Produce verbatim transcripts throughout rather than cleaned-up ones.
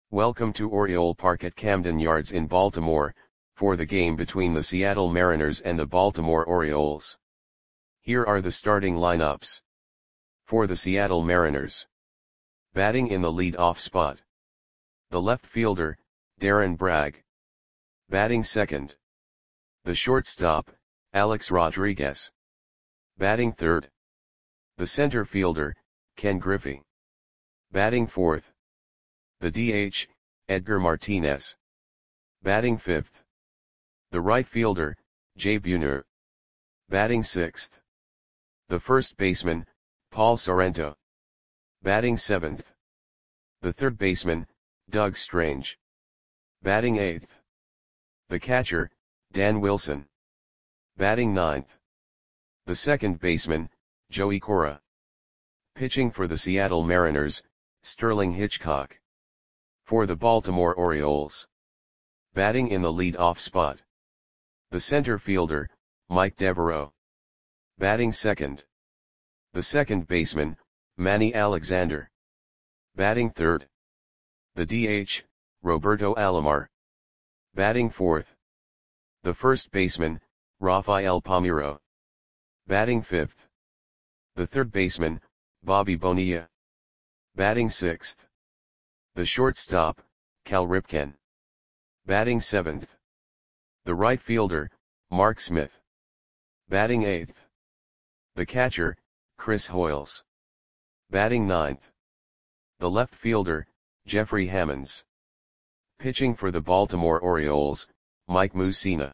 Welcome to Oriole Park at Camden Yards in Baltimore, for the game between the Seattle Mariners and the Baltimore Orioles. Here are the starting lineups. For the Seattle Mariners. Batting in the lead-off spot. The left fielder, Darren Bragg. Batting second. The shortstop, Alex Rodriguez. Batting third. The center fielder, Ken Griffey. Batting fourth. The D H, Edgar Martinez. Batting fifth. The right fielder, Jay Buhner. Batting sixth. The first baseman, Paul Sorrento. Batting seventh. The third baseman, Doug Strange. Batting eighth. The catcher, Dan Wilson. Batting ninth. The second baseman, Joey Cora. Pitching for the Seattle Mariners, Sterling Hitchcock. For the Baltimore Orioles. Batting in the lead-off spot. The center fielder, Mike Devereaux. Batting second. The second baseman, Manny Alexander. Batting third. The D H, Roberto Alomar. Batting fourth. The first baseman, Rafael Palmeiro. Batting fifth. The third baseman, Bobby Bonilla. Batting sixth. The shortstop, Cal Ripken. Batting seventh. The right fielder, Mark Smith. Batting eighth. The catcher, Chris Hoiles. Batting ninth. The left fielder, Jeffrey Hammonds. Pitching for the Baltimore Orioles, Mike Mussina.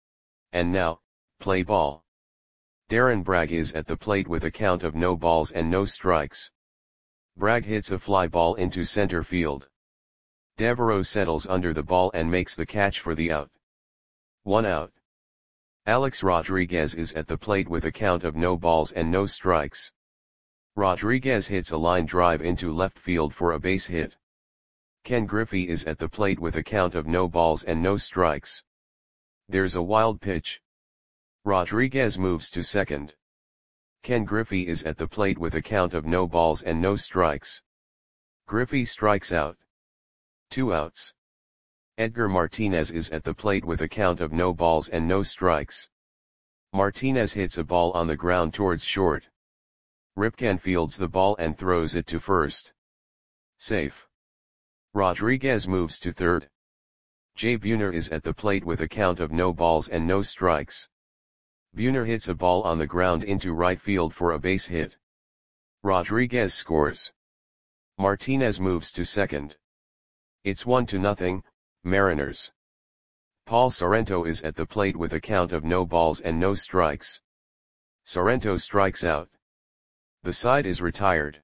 And now, play ball. Darren Bragg is at the plate with a count of no balls and no strikes. Bragg hits a fly ball into center field. Devereaux settles under the ball and makes the catch for the out. One out. Alex Rodriguez is at the plate with a count of no balls and no strikes. Rodriguez hits a line drive into left field for a base hit. Ken Griffey is at the plate with a count of no balls and no strikes. There's a wild pitch. Rodriguez moves to second. Ken Griffey is at the plate with a count of no balls and no strikes. Griffey strikes out. Two outs. Edgar Martinez is at the plate with a count of no balls and no strikes. Martinez hits a ball on the ground towards short. Ripken fields the ball and throws it to first. Safe. Rodriguez moves to third. Jay Buhner is at the plate with a count of no balls and no strikes. Buhner hits a ball on the ground into right field for a base hit. Rodriguez scores. Martinez moves to second. It's one to nothing, Mariners. Paul Sorrento is at the plate with a count of no balls and no strikes. Sorrento strikes out. The side is retired.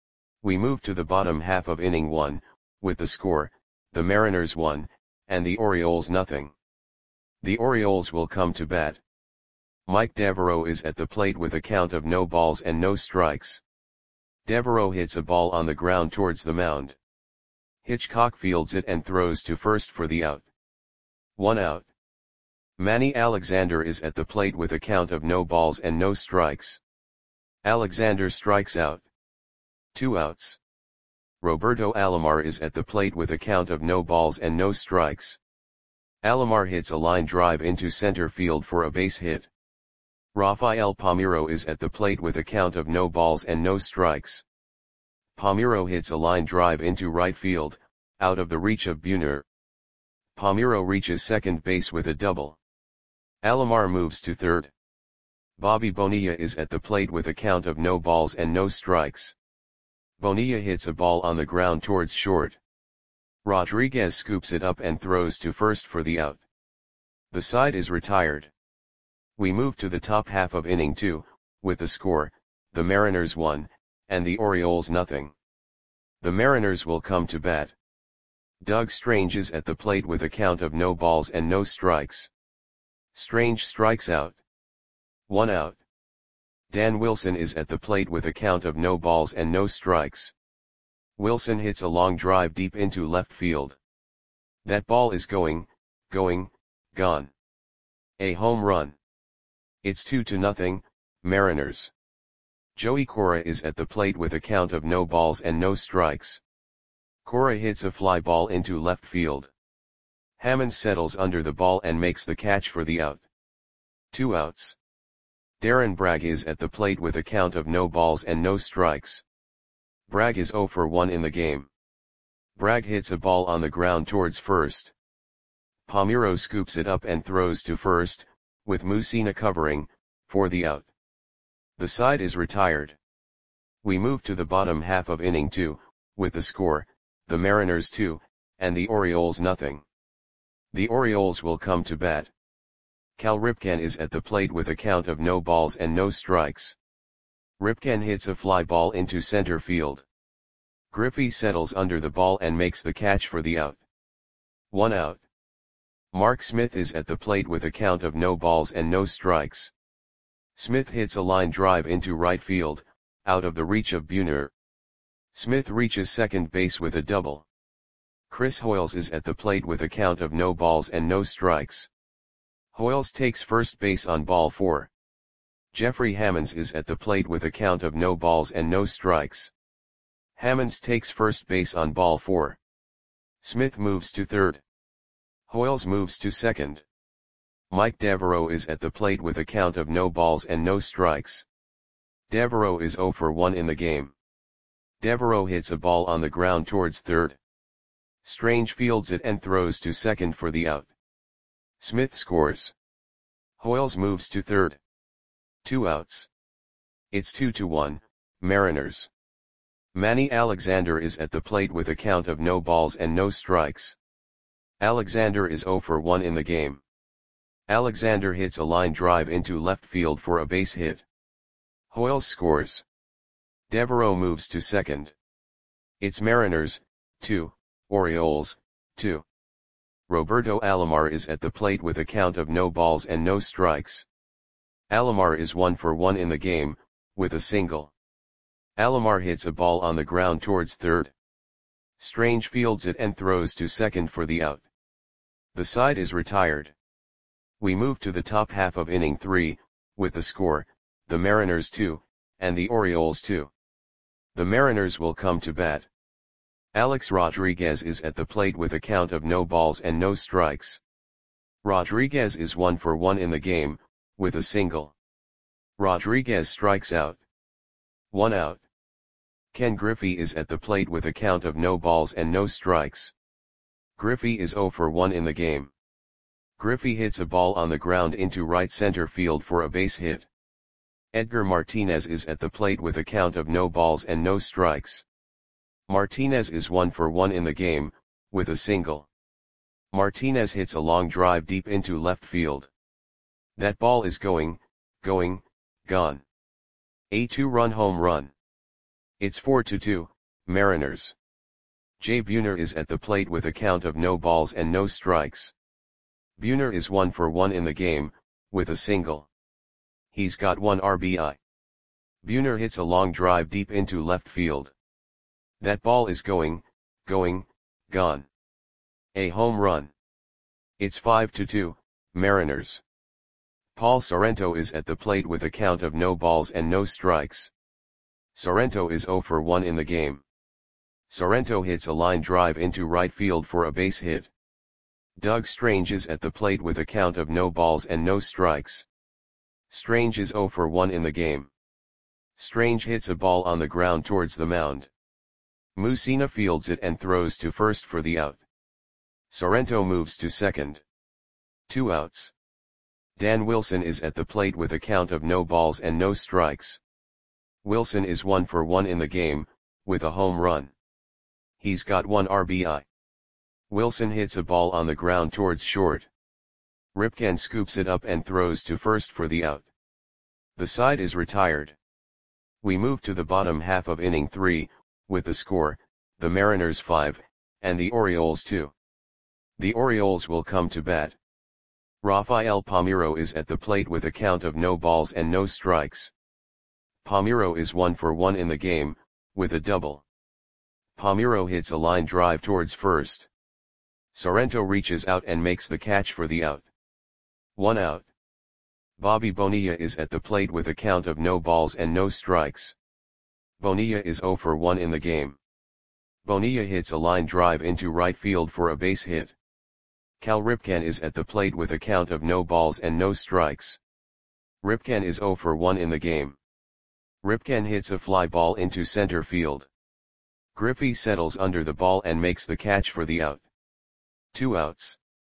We move to the bottom half of inning one, with the score, the Mariners one, and the Orioles nothing. The Orioles will come to bat. Mike Devereaux is at the plate with a count of no balls and no strikes. Devereaux hits a ball on the ground towards the mound. Hitchcock fields it and throws to first for the out. One out. Manny Alexander is at the plate with a count of no balls and no strikes. Alexander strikes out. Two outs. Roberto Alomar is at the plate with a count of no balls and no strikes. Alomar hits a line drive into center field for a base hit. Rafael Palmeiro is at the plate with a count of no balls and no strikes. Palmeiro hits a line drive into right field, out of the reach of Buhner. Palmeiro reaches second base with a double. Alomar moves to third. Bobby Bonilla is at the plate with a count of no balls and no strikes. Bonilla hits a ball on the ground towards short. Rodriguez scoops it up and throws to first for the out. The side is retired. We move to the top half of inning two, with the score, the Mariners one, and the Orioles nothing. The Mariners will come to bat. Doug Strange is at the plate with a count of no balls and no strikes. Strange strikes out. One out. Dan Wilson is at the plate with a count of no balls and no strikes. Wilson hits a long drive deep into left field. That ball is going, going, gone. A home run. It's two to nothing, Mariners. Joey Cora is at the plate with a count of no balls and no strikes. Cora hits a fly ball into left field. Hammonds settles under the ball and makes the catch for the out. Two outs. Darren Bragg is at the plate with a count of no balls and no strikes. Bragg is oh for one in the game. Bragg hits a ball on the ground towards first. Palmeiro scoops it up and throws to first, with Mussina covering, for the out. The side is retired. We move to the bottom half of inning two, with the score, the Mariners two, and the Orioles nothing. The Orioles will come to bat. Cal Ripken is at the plate with a count of no balls and no strikes. Ripken hits a fly ball into center field. Griffey settles under the ball and makes the catch for the out. One out. Mark Smith is at the plate with a count of no balls and no strikes. Smith hits a line drive into right field, out of the reach of Buhner. Smith reaches second base with a double. Chris Hoiles is at the plate with a count of no balls and no strikes. Hoiles takes first base on ball four. Jeffrey Hammonds is at the plate with a count of no balls and no strikes. Hammonds takes first base on ball four. Smith moves to third. Hoiles moves to second. Mike Devereaux is at the plate with a count of no balls and no strikes. Devereaux is oh for one in the game. Devereaux hits a ball on the ground towards third. Strange fields it and throws to second for the out. Smith scores. Hoiles moves to third. Two outs. It's two to one, Mariners. Manny Alexander is at the plate with a count of no balls and no strikes. Alexander is oh for one in the game. Alexander hits a line drive into left field for a base hit. Hoiles scores. Devereaux moves to second. It's Mariners, two, Orioles, two. Roberto Alomar is at the plate with a count of no balls and no strikes. Alomar is one for one in the game, with a single. Alomar hits a ball on the ground towards third. Strange fields it and throws to second for the out. The side is retired. We move to the top half of inning three, with the score, the Mariners two, and the Orioles two. The Mariners will come to bat. Alex Rodriguez is at the plate with a count of no balls and no strikes. Rodriguez is one for one in the game, with a single. Rodriguez strikes out. One out. Ken Griffey is at the plate with a count of no balls and no strikes. Griffey is oh for one in the game. Griffey hits a ball on the ground into right center field for a base hit. Edgar Martinez is at the plate with a count of no balls and no strikes. Martinez is one for one in the game, with a single. Martinez hits a long drive deep into left field. That ball is going, going, gone. A two-run home run. It's four to two, Mariners. Jay Buhner is at the plate with a count of no balls and no strikes. Buhner is one for one in the game, with a single. He's got one R B I. Buhner hits a long drive deep into left field. That ball is going, going, gone. A home run. It's five to two, Mariners. Paul Sorrento is at the plate with a count of no balls and no strikes. Sorrento is oh for one in the game. Sorrento hits a line drive into right field for a base hit. Doug Strange is at the plate with a count of no balls and no strikes. Strange is oh for one in the game. Strange hits a ball on the ground towards the mound. Mussina fields it and throws to first for the out. Sorrento moves to second. Two outs. Dan Wilson is at the plate with a count of no balls and no strikes. Wilson is one for one in the game, with a home run. He's got one R B I. Wilson hits a ball on the ground towards short. Ripken scoops it up and throws to first for the out. The side is retired. We move to the bottom half of inning three, with the score, the Mariners five, and the Orioles two. The Orioles will come to bat. Rafael Palmeiro is at the plate with a count of no balls and no strikes. Palmeiro is one for one in the game, with a double. Palmeiro hits a line drive towards first. Sorrento reaches out and makes the catch for the out. One out. Bobby Bonilla is at the plate with a count of no balls and no strikes. Bonilla is oh for one in the game. Bonilla hits a line drive into right field for a base hit. Cal Ripken is at the plate with a count of no balls and no strikes. Ripken is zero for one in the game. Ripken hits a fly ball into center field. Griffey settles under the ball and makes the catch for the out. Two outs.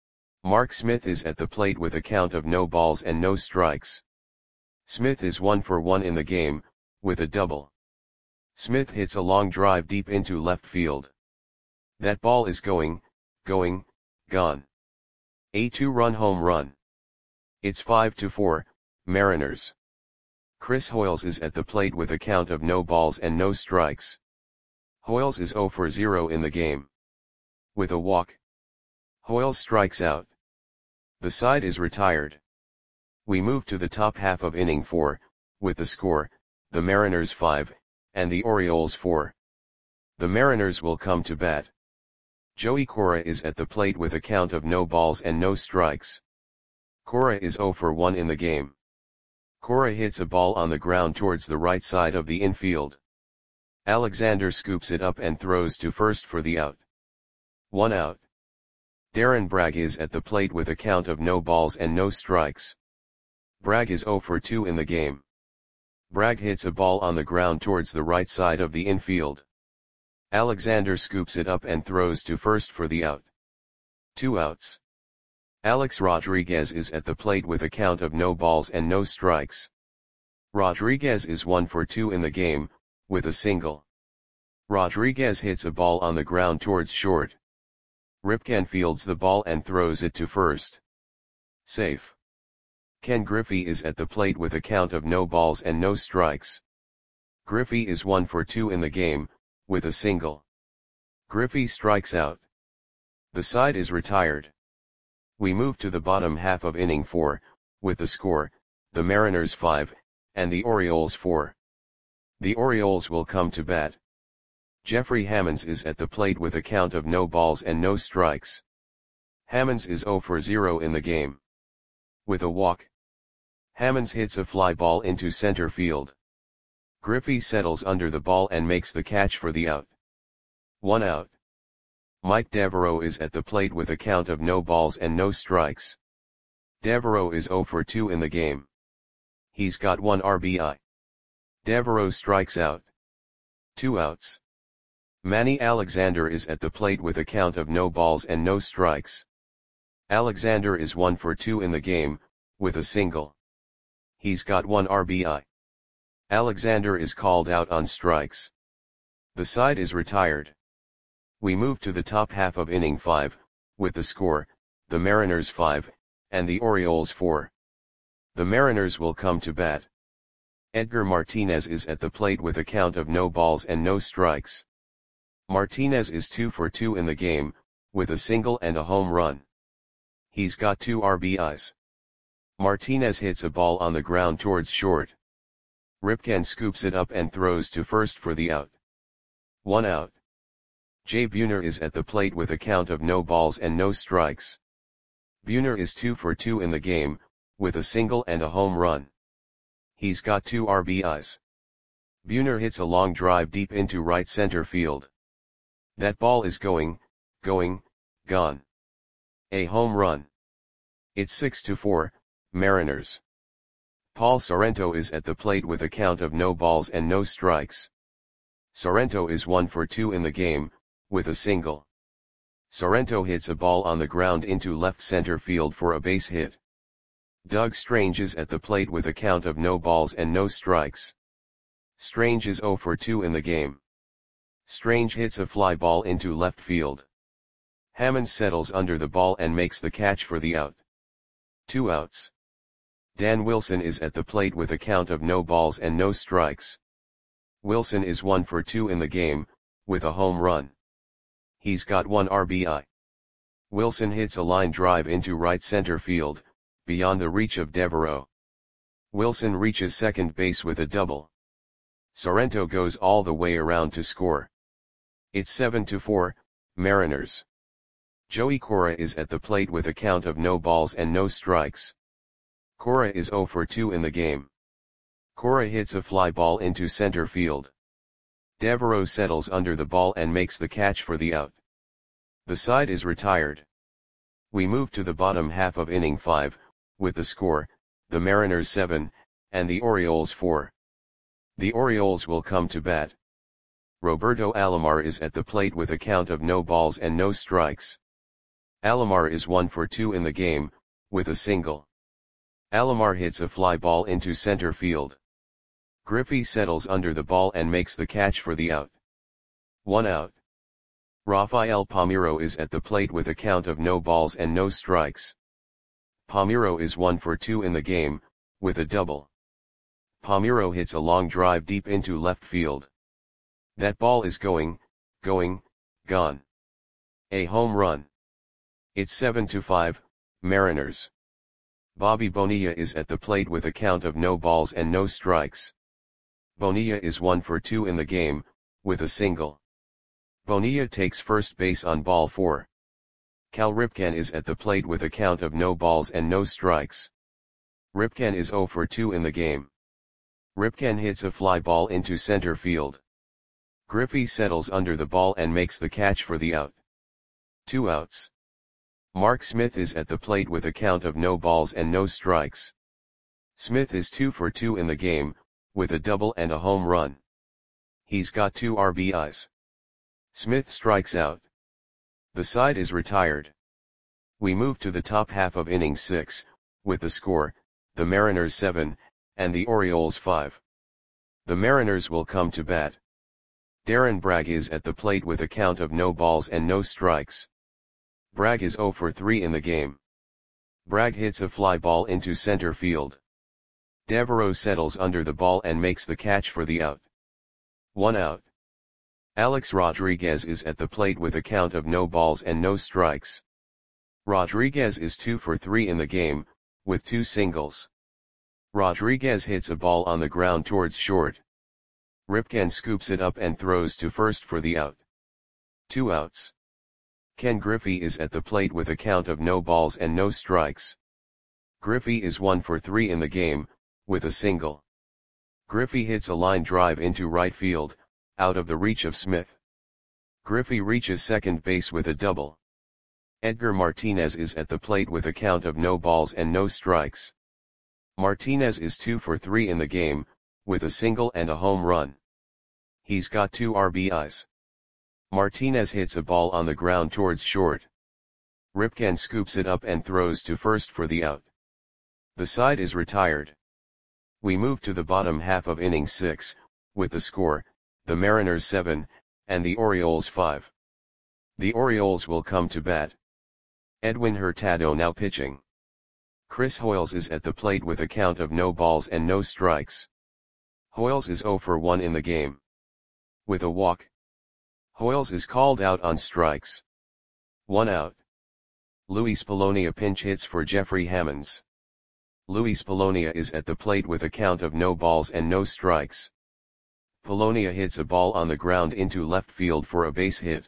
Mark Smith is at the plate with a count of no balls and no strikes. Smith is one for one in the game, with a double. Smith hits a long drive deep into left field. That ball is going, going, gone. A two-run home run. It's five to four, Mariners. Chris Hoiles is at the plate with a count of no balls and no strikes. Hoiles is zero for zero in the game. With a walk. Hoiles strikes out. The side is retired. We move to the top half of inning four, with the score, the Mariners five, and the Orioles four. The Mariners will come to bat. Joey Cora is at the plate with a count of no balls and no strikes. Cora is zero for one in the game. Cora hits a ball on the ground towards the right side of the infield. Alexander scoops it up and throws to first for the out. One out. Darren Bragg is at the plate with a count of no balls and no strikes. Bragg is zero for two in the game. Bragg hits a ball on the ground towards the right side of the infield. Alexander scoops it up and throws to first for the out. Two outs. Alex Rodriguez is at the plate with a count of no balls and no strikes. Rodriguez is one for two in the game, with a single. Rodriguez hits a ball on the ground towards short. Ripken fields the ball and throws it to first. Safe. Ken Griffey is at the plate with a count of no balls and no strikes. Griffey is one for two in the game, with a single. Griffey strikes out. The side is retired. We move to the bottom half of inning four, with the score, the Mariners five, and the Orioles four. The Orioles will come to bat. Jeffrey Hammonds is at the plate with a count of no balls and no strikes. Hammonds is zero for zero in the game. With a walk. Hammonds hits a fly ball into center field. Griffey settles under the ball and makes the catch for the out. One out. Mike Devereaux is at the plate with a count of no balls and no strikes. Devereaux is zero for two in the game. He's got one R B I. Devereaux strikes out. Two outs. Manny Alexander is at the plate with a count of no balls and no strikes. Alexander is one for two in the game, with a single. He's got one R B I. Alexander is called out on strikes. The side is retired. We move to the top half of inning five, with the score, the Mariners five, and the Orioles four. The Mariners will come to bat. Edgar Martinez is at the plate with a count of no balls and no strikes. Martinez is two for two in the game, with a single and a home run. He's got two R B Is. Martinez hits a ball on the ground towards short. Ripken scoops it up and throws to first for the out. One out. Jay Buhner is at the plate with a count of no balls and no strikes. Buhner is two for two in the game, with a single and a home run. He's got two R B Is. Buhner hits a long drive deep into right center field. That ball is going, going, gone. A home run. It's six to four, Mariners. Paul Sorrento is at the plate with a count of no balls and no strikes. Sorrento is one for two in the game, with a single. Sorrento hits a ball on the ground into left center field for a base hit. Doug Strange is at the plate with a count of no balls and no strikes. Strange is zero for two in the game. Strange hits a fly ball into left field. Hammond settles under the ball and makes the catch for the out. Two outs. Dan Wilson is at the plate with a count of no balls and no strikes. Wilson is one for two in the game, with a home run. He's got one R B I. Wilson hits a line drive into right center field, beyond the reach of Devereaux. Wilson reaches second base with a double. Sorrento goes all the way around to score. It's seven to four, Mariners. Joey Cora is at the plate with a count of no balls and no strikes. Cora is zero for two in the game. Cora hits a fly ball into center field. Devereaux settles under the ball and makes the catch for the out. The side is retired. We move to the bottom half of inning five, with the score, the Mariners seven, and the Orioles four. The Orioles will come to bat. Roberto Alomar is at the plate with a count of no balls and no strikes. Alomar is one for two in the game, with a single. Alomar hits a fly ball into center field. Griffey settles under the ball and makes the catch for the out. One out. Rafael Palmeiro is at the plate with a count of no balls and no strikes. Palmeiro is one for two in the game, with a double. Palmeiro hits a long drive deep into left field. That ball is going, going, gone. A home run. It's seven to five, Mariners. Bobby Bonilla is at the plate with a count of no balls and no strikes. Bonilla is one for two in the game, with a single. Bonilla takes first base on ball four. Cal Ripken is at the plate with a count of no balls and no strikes. Ripken is zero for two in the game. Ripken hits a fly ball into center field. Griffey settles under the ball and makes the catch for the out. Two outs. Mark Smith is at the plate with a count of no balls and no strikes. Smith is two for two in the game, with a double and a home run. He's got two R B Is. Smith strikes out. The side is retired. We move to the top half of inning six, with the score, the Mariners seven, and the Orioles five. The Mariners will come to bat. Darren Bragg is at the plate with a count of no balls and no strikes. Bragg is zero for three in the game. Bragg hits a fly ball into center field. Devereaux settles under the ball and makes the catch for the out. One out. Alex Rodriguez is at the plate with a count of no balls and no strikes. Rodriguez is two for three in the game, with two singles. Rodriguez hits a ball on the ground towards short. Ripken scoops it up and throws to first for the out. Two outs. Ken Griffey is at the plate with a count of no balls and no strikes. Griffey is one for three in the game, with a single. Griffey hits a line drive into right field, out of the reach of Smith. Griffey reaches second base with a double. Edgar Martinez is at the plate with a count of no balls and no strikes. Martinez is two for three in the game, with a single and a home run. He's got two R B Is. Martinez hits a ball on the ground towards short. Ripken scoops it up and throws to first for the out. The side is retired. We move to the bottom half of inning six, with the score, the Mariners seven, and the Orioles five. The Orioles will come to bat. Edwin Hurtado now pitching. Chris Hoiles is at the plate with a count of no balls and no strikes. Hoiles is zero for one in the game. With a walk. Hoiles is called out on strikes. One out. Luis Polonia pinch hits for Jeffrey Hammonds. Luis Polonia is at the plate with a count of no balls and no strikes. Polonia hits a ball on the ground into left field for a base hit.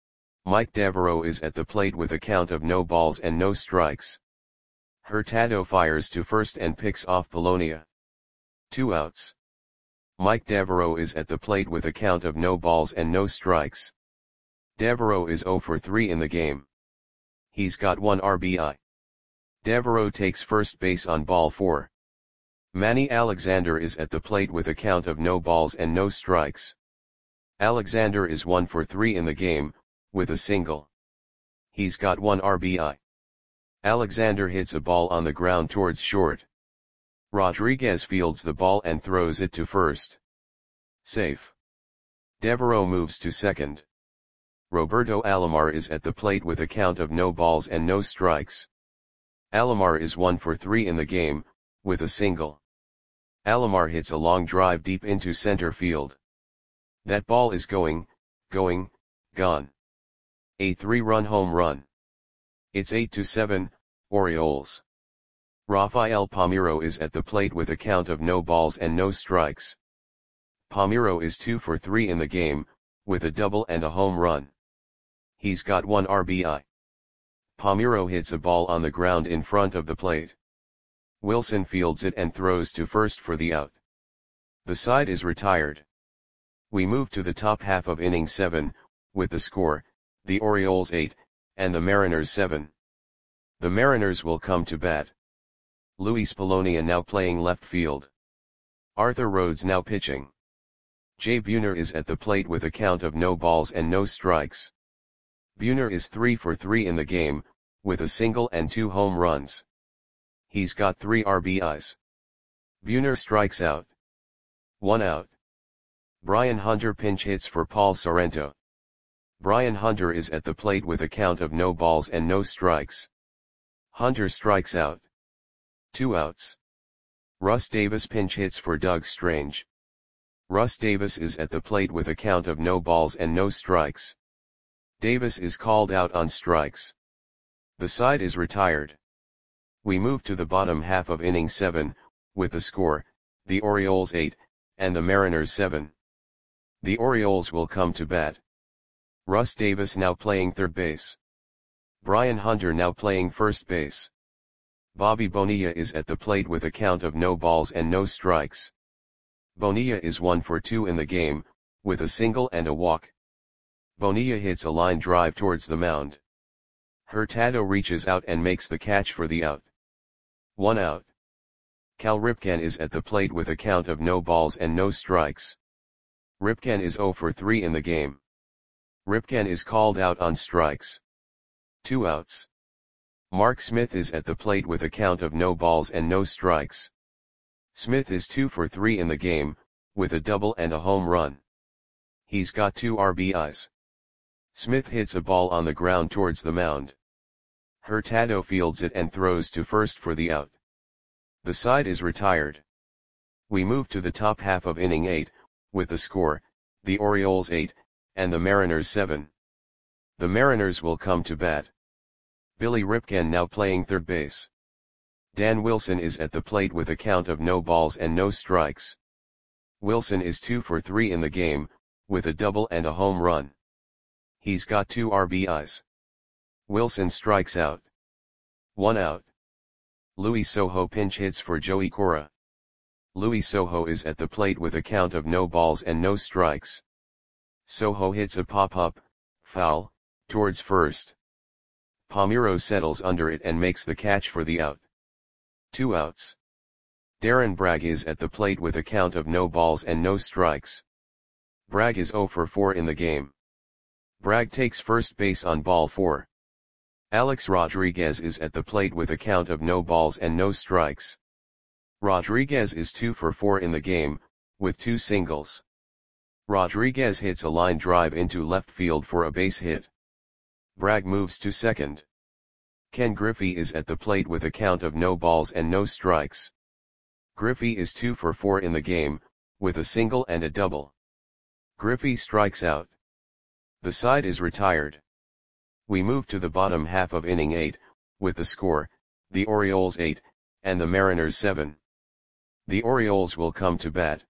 Mike Devereaux is at the plate with a count of no balls and no strikes. Hurtado fires to first and picks off Polonia. Two outs. Mike Devereaux is at the plate with a count of no balls and no strikes. Devereaux is zero for three in the game. He's got one R B I. Devereaux takes first base on ball four. Manny Alexander is at the plate with a count of no balls and no strikes. Alexander is one for three in the game, with a single. He's got one R B I. Alexander hits a ball on the ground towards short. Rodriguez fields the ball and throws it to first. Safe. Devereaux moves to second. Roberto Alomar is at the plate with a count of no balls and no strikes. Alomar is one for three in the game, with a single. Alomar hits a long drive deep into center field. That ball is going, going, gone. A three-run home run. It's eight to seven, Orioles. Rafael Palmeiro is at the plate with a count of no balls and no strikes. Palmeiro is two for three in the game, with a double and a home run. He's got one R B I. Palmeiro hits a ball on the ground in front of the plate. Wilson fields it and throws to first for the out. The side is retired. We move to the top half of inning seven, with the score, the Orioles eight, and the Mariners seven. The Mariners will come to bat. Luis Polonia now playing left field. Arthur Rhodes now pitching. Jay Buhner is at the plate with a count of no balls and no strikes. Buhner is three for three in the game, with a single and two home runs. He's got three R B Is. Buhner strikes out. One out. Brian Hunter pinch hits for Paul Sorrento. Brian Hunter is at the plate with a count of no balls and no strikes. Hunter strikes out. Two outs. Russ Davis pinch hits for Doug Strange. Russ Davis is at the plate with a count of no balls and no strikes. Davis is called out on strikes. The side is retired. We move to the bottom half of inning seven, with the score, the Orioles eight, and the Mariners seven. The Orioles will come to bat. Russ Davis now playing third base. Brian Hunter now playing first base. Bobby Bonilla is at the plate with a count of no balls and no strikes. Bonilla is one for two in the game, with a single and a walk. Bonilla hits a line drive towards the mound. Hurtado reaches out and makes the catch for the out. One out. Cal Ripken is at the plate with a count of no balls and no strikes. Ripken is zero for three in the game. Ripken is called out on strikes. Two outs. Mark Smith is at the plate with a count of no balls and no strikes. Smith is two for three in the game, with a double and a home run. He's got two R B Is. Smith hits a ball on the ground towards the mound. Hurtado fields it and throws to first for the out. The side is retired. We move to the top half of inning eight, with the score, the Orioles eight, and the Mariners seven. The Mariners will come to bat. Billy Ripken now playing third base. Dan Wilson is at the plate with a count of no balls and no strikes. Wilson is two for three in the game, with a double and a home run. He's got two R B Is. Wilson strikes out. One out. Luis Sojo pinch hits for Joey Cora. Luis Sojo is at the plate with a count of no balls and no strikes. Sojo hits a pop-up, foul, towards first. Palmeiro settles under it and makes the catch for the out. Two outs. Darren Bragg is at the plate with a count of no balls and no strikes. Bragg is zero for four in the game. Bragg takes first base on ball four. Alex Rodriguez is at the plate with a count of no balls and no strikes. Rodriguez is two for four in the game, with two singles. Rodriguez hits a line drive into left field for a base hit. Bragg moves to second. Ken Griffey is at the plate with a count of no balls and no strikes. Griffey is two for four in the game, with a single and a double. Griffey strikes out. The side is retired. We move to the bottom half of inning eight, with the score, the Orioles eight, and the Mariners seven. The Orioles will come to bat.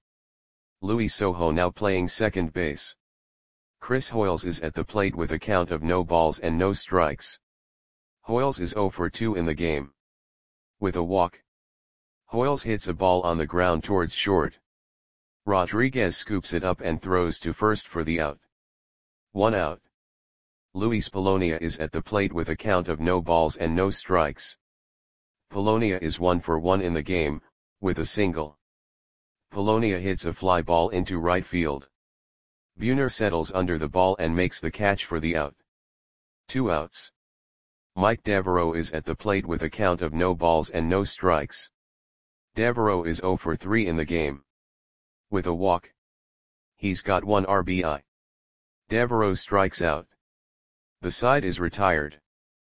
Luis Sojo now playing second base. Chris Hoiles is at the plate with a count of no balls and no strikes. Hoiles is zero for two in the game. With a walk. Hoiles hits a ball on the ground towards short. Rodriguez scoops it up and throws to first for the out. One out. Luis Polonia is at the plate with a count of no balls and no strikes. Polonia is one for one in the game, with a single. Polonia hits a fly ball into right field. Buhner settles under the ball and makes the catch for the out. Two outs. Mike Devereaux is at the plate with a count of no balls and no strikes. Devereaux is zero for three in the game. With a walk. He's got one R B I. Devereaux strikes out. The side is retired.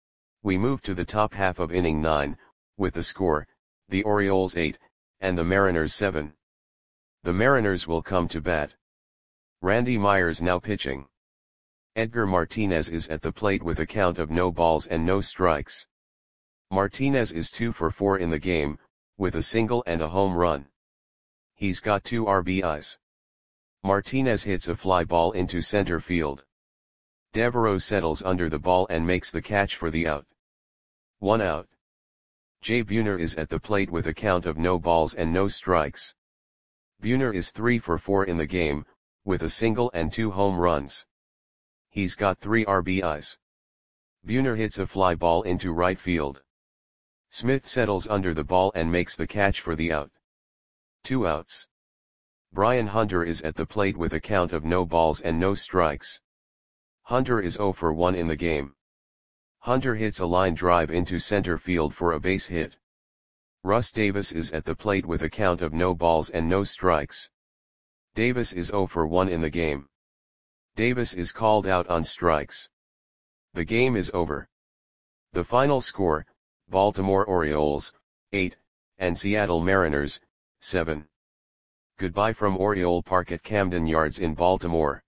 We move to the top half of inning nine, with the score, the Orioles eight, and the Mariners seven. The Mariners will come to bat. Randy Myers now pitching. Edgar Martinez is at the plate with a count of no balls and no strikes. Martinez is two for four in the game, with a single and a home run. He's got two R B Is. Martinez hits a fly ball into center field. Devereaux settles under the ball and makes the catch for the out. One out. Jay Buhner is at the plate with a count of no balls and no strikes. Buhner is three for four in the game, with a single and two home runs. He's got three R B Is. Buhner hits a fly ball into right field. Smith settles under the ball and makes the catch for the out. Two outs. Brian Hunter is at the plate with a count of no balls and no strikes. Hunter is zero for one in the game. Hunter hits a line drive into center field for a base hit. Russ Davis is at the plate with a count of no balls and no strikes. Davis is zero for one in the game. Davis is called out on strikes. The game is over. The final score, Baltimore Orioles, eight, and Seattle Mariners, seven. Goodbye from Oriole Park at Camden Yards in Baltimore.